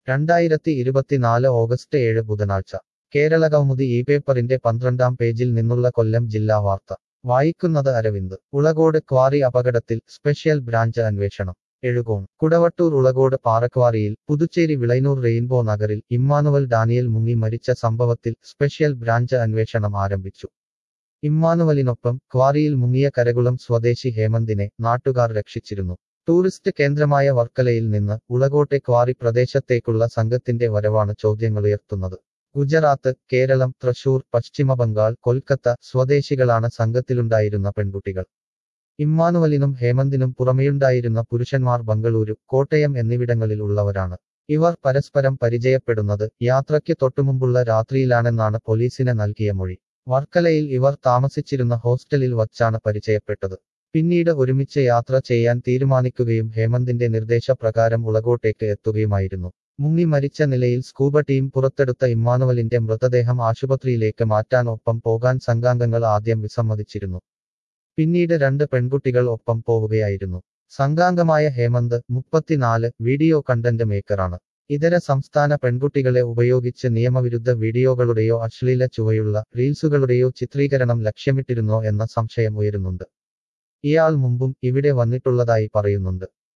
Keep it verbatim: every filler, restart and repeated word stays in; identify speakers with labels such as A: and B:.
A: രണ്ടായിരത്തി ഇരുപത്തിനാല് ഓഗസ്റ്റ് ഏഴ് ബുധനാഴ്ച കേരളകൗമുദി ഈ പേപ്പറിന്റെ പന്ത്രണ്ടാം പേജിൽ നിന്നുള്ള കൊല്ലം ജില്ലാ വാർത്ത വായിക്കുന്നത് അരവിന്ദ് ഉളകോട് ക്വാറി അപകടത്തിൽ സ്പെഷ്യൽ ബ്രാഞ്ച് അന്വേഷണം എഴുകോൺ കുടവട്ടൂർ ഉളകോട് പാറക്വാറിയിൽ പുതുച്ചേരി വിളൈനൂർ റെയിൻബോ നഗറിൽ ഇമ്മാനുവൽ ഡാനിയൽ മുങ്ങി മരിച്ച സംഭവത്തിൽ സ്പെഷ്യൽ ബ്രാഞ്ച് അന്വേഷണം ആരംഭിച്ചു. ഇമ്മാനുവലിനൊപ്പം ക്വാറിയിൽ മുങ്ങിയ കരകുളം സ്വദേശി ഹേമന്തിനെ നാട്ടുകാർ രക്ഷിച്ചിരുന്നു. ടൂറിസ്റ്റ് കേന്ദ്രമായ വർക്കലയിൽ നിന്ന് ഉളകോട്ടെ ക്വാറി പ്രദേശത്തേക്കുള്ള സംഘത്തിന്റെ വരവാണ് ചോദ്യങ്ങളുയർത്തുന്നത്. ഗുജറാത്ത്, കേരളം, തൃശൂർ, പശ്ചിമ ബംഗാൾ, കൊൽക്കത്ത സ്വദേശികളാണ് സംഘത്തിലുണ്ടായിരുന്ന പെൺകുട്ടികൾ. ഇമ്മാനുവലിനും ഹേമന്തിനും പുറമെയുണ്ടായിരുന്ന പുരുഷന്മാർ ബംഗളൂരു, കോട്ടയം എന്നിവിടങ്ങളിൽ ഉള്ളവരാണ്. ഇവർ പരസ്പരം പരിചയപ്പെടുന്നത് യാത്രയ്ക്ക് തൊട്ടുമുമ്പുള്ള രാത്രിയിലാണെന്നാണ് പോലീസിന് നൽകിയ മൊഴി. വർക്കലയിൽ ഇവർ താമസിച്ചിരുന്ന ഹോസ്റ്റലിൽ വച്ചാണ് പരിചയപ്പെട്ടത്. പിന്നീട് ഒരുമിച്ച് യാത്ര ചെയ്യാൻ തീരുമാനിക്കുകയും ഹേമന്തിന്റെ നിർദ്ദേശപ്രകാരം ഉളകോട്ടേക്ക് എത്തുകയുമായിരുന്നു. മുങ്ങി മരിച്ച നിലയിൽ സ്കൂബ ടീം പുറത്തെടുത്ത ഇമ്മാനുവലിന്റെ മൃതദേഹം ആശുപത്രിയിലേക്ക് മാറ്റാൻ ഒപ്പം പോകാൻ സംഘാംഗങ്ങൾ ആദ്യം വിസമ്മതിച്ചിരുന്നു. പിന്നീട് രണ്ട് പെൺകുട്ടികൾ ഒപ്പം പോവുകയായിരുന്നു. സംഘാംഗമായ ഹേമന്ത്, മുപ്പത്തിനാല്, വീഡിയോ കണ്ടന്റ് മേക്കറാണ്. ഇതര സംസ്ഥാന പെൺകുട്ടികളെ ഉപയോഗിച്ച് നിയമവിരുദ്ധ വീഡിയോകളുടെയോ അശ്ലീല ചുവയുള്ള റീൽസുകളുടെയോ ചിത്രീകരണം ലക്ഷ്യമിട്ടിരുന്നോ എന്ന സംശയം ഉയരുന്നുണ്ട്. ഇയാൾ മുമ്പും ഇവിടെ വന്നിട്ടുള്ളതായി പറയുന്നുണ്ട്.